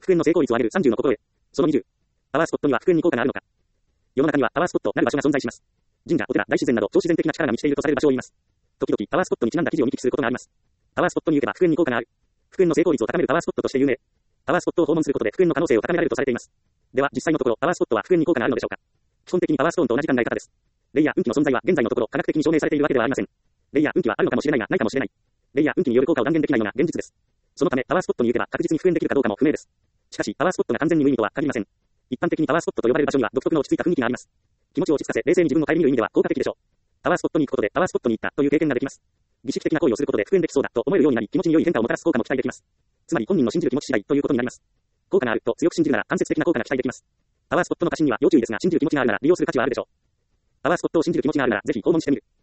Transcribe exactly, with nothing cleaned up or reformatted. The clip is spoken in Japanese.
復縁の成功率を上げるさんじゅうの心得。そのにじゅう。パワースポットには復縁に効果があるのか。世の中にはパワースポットなる場所が存在します。神社、お寺、大自然など超自然的な力が満ちているとされる場所を言います。時々パワースポットにちなんだ記事を見聞きすることがあります。パワースポットに行けば復縁に効果がある。復縁の成功率を高めるパワースポットとして有名。パワースポットを訪問することで復縁の可能性を高められるとされています。では実際のところパワースポットは復縁に効果があるのでしょうか。基本的にパワーストーンと同じ考え方です。霊や運気の存在は現在のところ科学的に証明されているわけではありません。霊や運気はあるのかもしれないがないかもしれない。霊や運気による効果を断言できないのが現実です。そのためパワースポットに行けば確実に復縁できるかどうかも不明です。しかしパワースポットが完全に無意味とは限りません。一般的にパワースポットと呼ばれる場所には独特の落ち着いた雰囲気があります。気持ちを落ち着かせ冷静に自分を顧みる意味では効果的でしょう。パワースポットに行くことでパワースポットに行ったという経験ができます。儀式的な行為をすることで復縁できそうだと思えるようになり気持ちに良い変化をもたらす効果も期待できます。つまり本人の信じる気持ち次第ということになります。効果があると強く信じるなら間接的な効果が期待できます。パワースポットの過信には要注意ですが信じる気持ちがあるなら利用する価値はあるでしょう。パワースポットを信じる気持ちがあるならぜひ訪問してみる。